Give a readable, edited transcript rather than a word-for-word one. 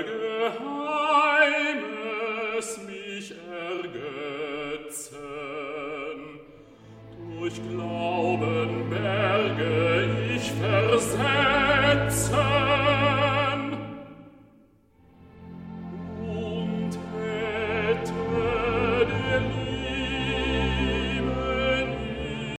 Geheimes mich ergötzen. Durch Glauben Berge ich versetze,